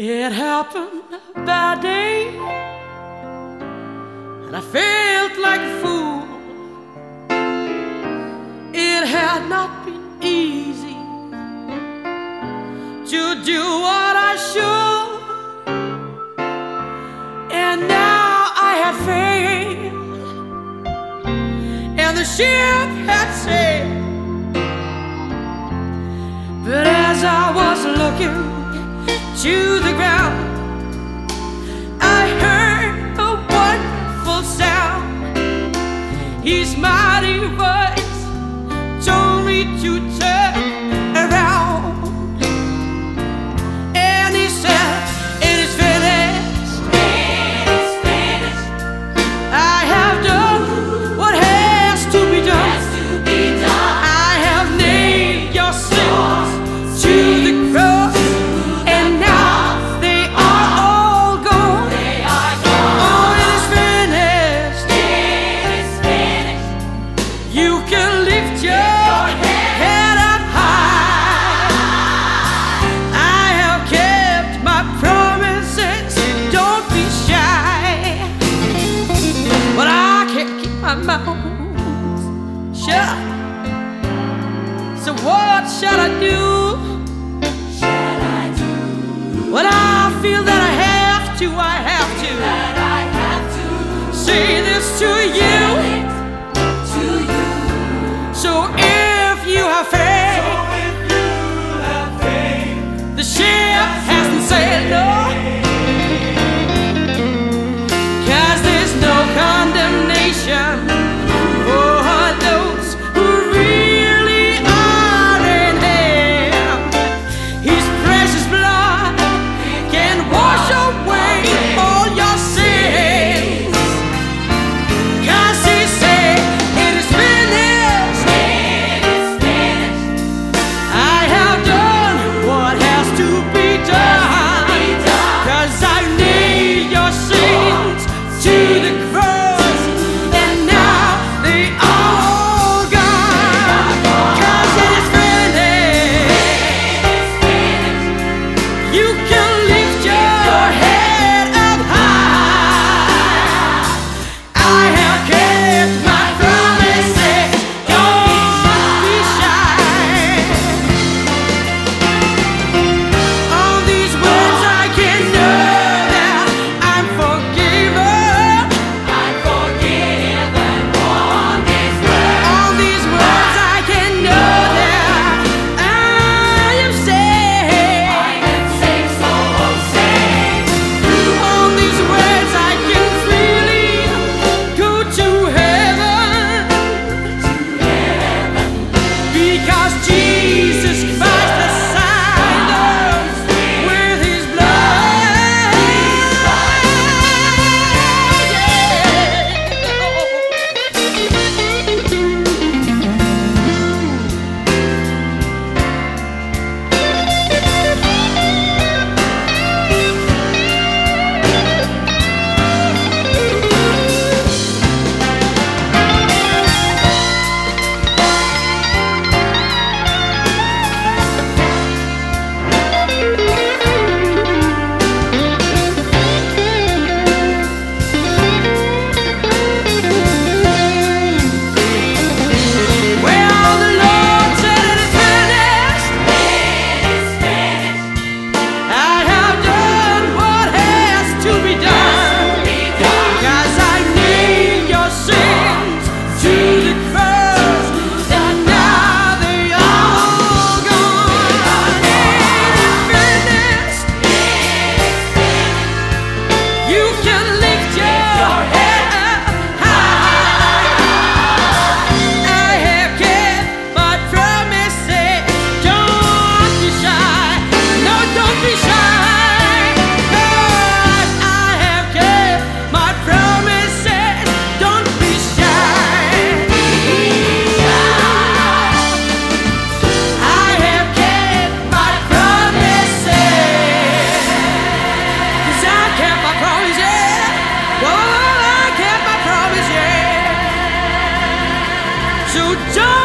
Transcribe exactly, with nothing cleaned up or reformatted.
It happened a bad day, and I felt like a fool. It had not been easy to do what I should, and now I had failed, and the ship had sailed. But as I was looking to the ground, I heard a wonderful sound. His mighty voice told me to turn around, and he said, "It is finished. It is finished. I have done what has to be done. Has to be done. I have nailed your sins to the cross, and now they are all gone. They are gone. Oh, it is finished. It is finished. You can lift your head up high. I have kept my promises. Don't be shy. But I can't keep my mouth shut. So what shall I do? When I feel that I have to, I have to, that I have to say this to you. To you. So if you have faith, so if you have faith, the ship hasn't sailed, no. 'Cause there's no condemnation for those who really are in Him. His precious blood can wash away all your sins. 'Cause He said, "It is finished. It is finished. I have done what has to be done. 'Cause I nailed your sins to the cross, and now they are all gone. 'Cause it is finished. You can lift your head up high. I have kept my promises. Don't be shy. On these words I can know that I'm forgiven. I'm forgiven on these words. On these words I can know that I am saved. I am saved, so saved. On these words I can freely go to heaven. To heaven. Because Jesus Christ assigned us with His blood. Well, the Lord said it is finished. It is finished. I have done what has to be done. 'Cause I nailed your sins to the cross, and now they are all gone. It is finished. You can lift your head up high. I have kept my promises. Don't be shy. No, don't be shy. 'Cause I have kept my promises. Don't be shy. I have kept my promises. 'Cause I kept my promises. Whoa, I kept my promises. So don't